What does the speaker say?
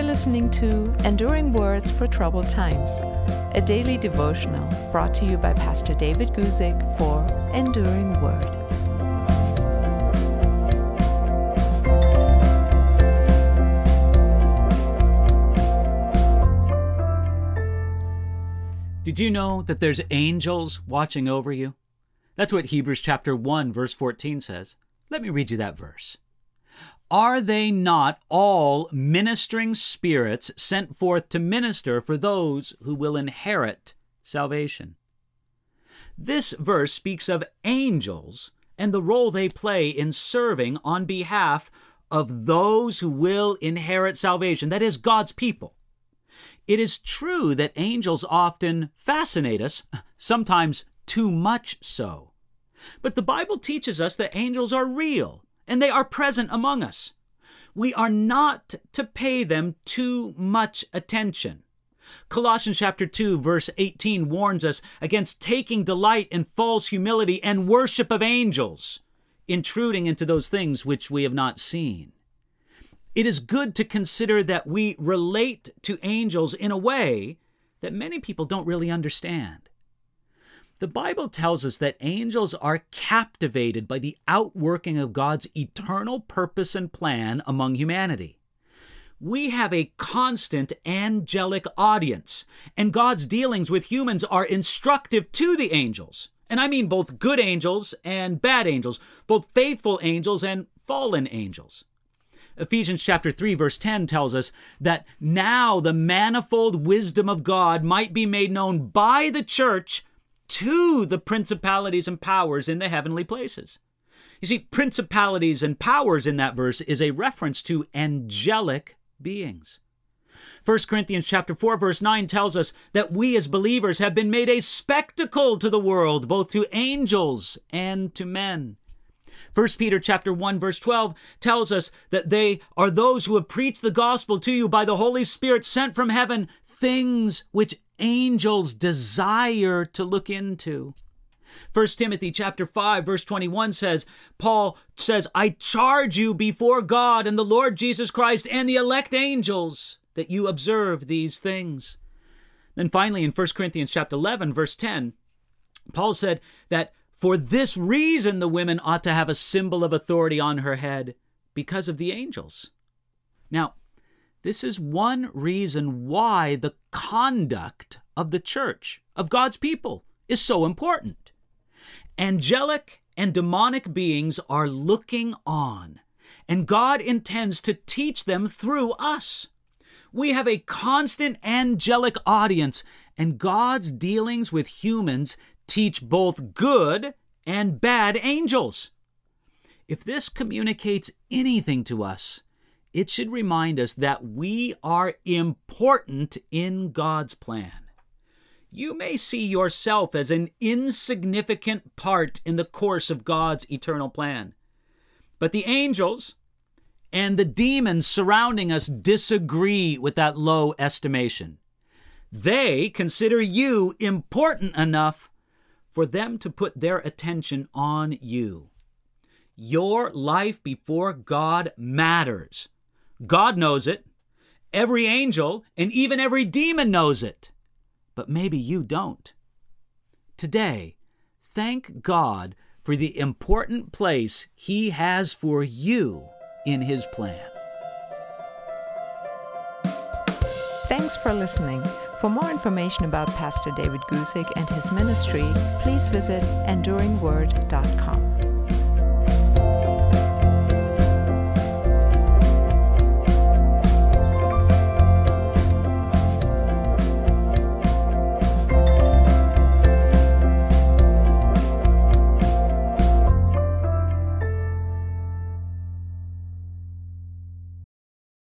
listening to Enduring Words for Troubled Times, a daily devotional brought to you by Pastor David Guzik for Enduring Word. Did you know that there's angels watching over you? That's what Hebrews chapter 1, verse 14 says. Let me read you that verse. Are they not all ministering spirits sent forth to minister for those who will inherit salvation? This verse speaks of angels and the role they play in serving on behalf of those who will inherit salvation, that is, God's people. It is true that angels often fascinate us, sometimes too much so. But the Bible teaches us that angels are real and they are present among us. We are not to pay them too much attention. Colossians chapter 2, verse 18 warns us against taking delight in false humility and worship of angels, intruding into those things which we have not seen. It is good to consider that we relate to angels in a way that many people don't really understand. The Bible tells us that angels are captivated by the outworking of God's eternal purpose and plan among humanity. We have a constant angelic audience, and God's dealings with humans are instructive to the angels. And I mean both good angels and bad angels, both faithful angels and fallen angels. Ephesians chapter 3, verse 10 tells us that now the manifold wisdom of God might be made known by the church to the principalities and powers in the heavenly places. You see, principalities and powers in that verse is a reference to angelic beings. 1 Corinthians chapter 4, verse 9 tells us that we as believers have been made a spectacle to the world, both to angels and to men. 1 Peter chapter 1, verse 12 tells us that they are those who have preached the gospel to you by the Holy Spirit sent from heaven, things which angels desire to look into. 1 Timothy chapter 5, verse 21 says, Paul says, I charge you before God and the Lord Jesus Christ and the elect angels that you observe these things. Then finally in 1 Corinthians chapter 11, verse 10, Paul said that for this reason the women ought to have a symbol of authority on her head, because of the angels. Now, this is one reason why the conduct of the church, of God's people, is so important. Angelic and demonic beings are looking on, and God intends to teach them through us. We have a constant angelic audience, and God's dealings with humans teach both good and bad angels. If this communicates anything to us, it should remind us that we are important in God's plan. You may see yourself as an insignificant part in the course of God's eternal plan. But the angels and the demons surrounding us disagree with that low estimation. They consider you important enough for them to put their attention on you. Your life before God matters. God knows it. Every angel and even every demon knows it. But maybe you don't. Today, thank God for the important place He has for you in His plan. Thanks for listening. For more information about Pastor David Guzik and his ministry, please visit enduringword.com.